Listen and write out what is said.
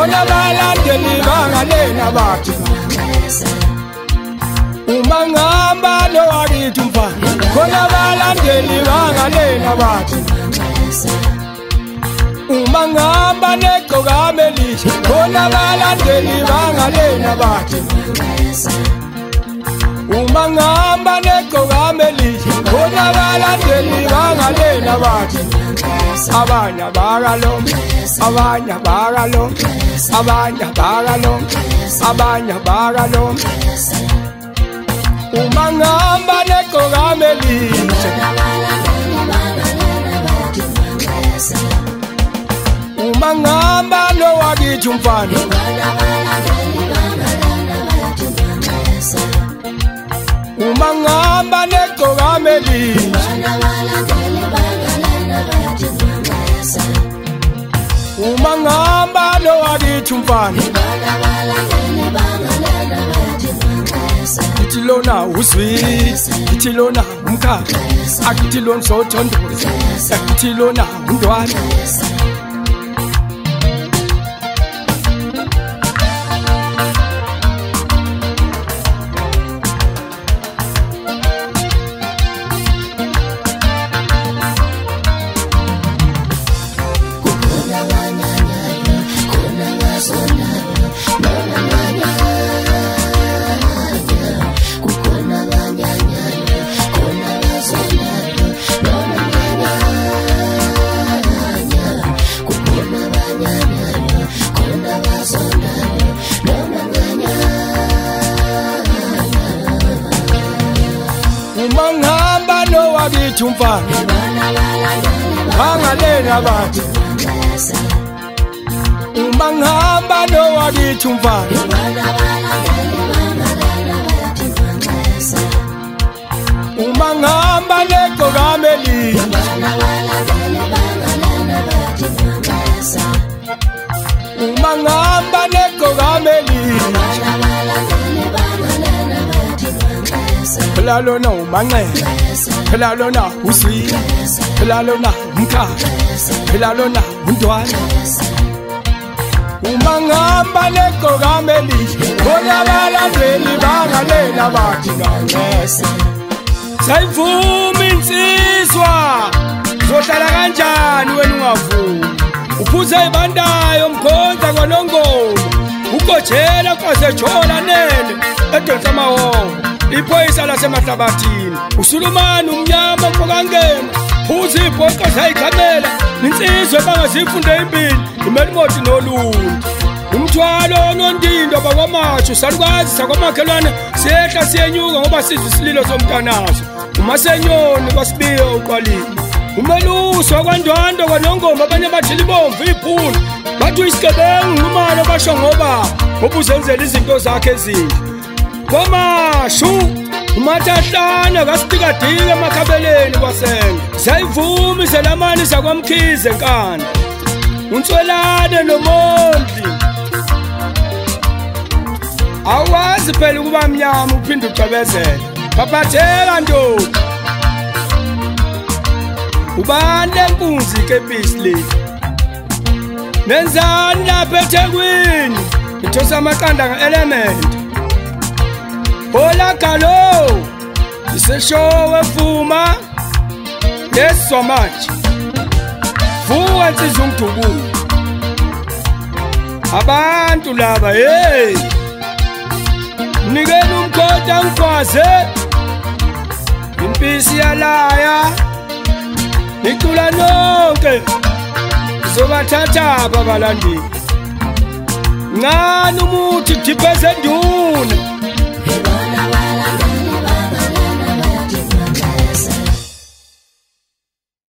khona balandeli bangalena bathi uma ngihamba nowakithi umfana khona balandeli bangalena bathi uma ngihamba negqokama elihle khona balandeli bangalena bathi uma ngihamba negqokama elihle khona balandeli bangalena bathi abanye abakalombe abanye abakalombe abanye abakalombe abanye abakalombe uma ngihamba negqokama elihle uma ngihamba nowakithi umfana uma ngihamba negqokama elihle uma ngihamba nowakithi umfana ithi lona usweet ithi lona umkhakha akithi lona sothondoza ithi lona undwana uma ngihamba nowakithi umfana bangalena bathi uma ngihamba nowakithi umfana uma ngihamba negqokama elihle uma ngihamba negqokama elihle phela lona umanqele phela lona usweet phela lona umkhakha phela lona undwana uma ngihamba negqokama elihle khona balandeli bangalena bathi ngangese sayivuma insizwa zohlala kanjani wena ungavumi uphuze ibandayo mkhonza kwanongoma ukojela kwasejola nene edonsa amahongo iphoyisa lasemahlabathini usulumani umnyama mpokangena phuza ibhoqa zayigqamela insizwe bangazifunde impilo imelimoti nolundi umthwalo onondindo bakwamatsho salukazi sakwamakhelwane siyehla siyenyuka ngoba sizwe isililo somntanazo umasenyoni kwasibiyo uqwalile umelusi wakwandwando kwanongoma abanye bathila ibomvu iphula bathi uyisigebengu ngumalo basho ngoba uzenzela izinto zakhe ezinhle kwamashu umathahlana kasipikadike emakhabeleni kwasenga sayivuma izelamani zakwamkhize enkana uNtswelane noMondli awazi phela ukuba mnyama uphinde ucebezele baphatheka ndoda ubani lenkunzi keBeasley nenzani lapha eThekwini ithosa amaqanda ngeElement hola galo iseshowe vuma leswa manje vuka insizwa ungidubula abantu laba hey nikeni umkhoda ngikwaze impisi yalaya nicula nonke zobathatha abalandeli ngani umuthi kudipheze nduna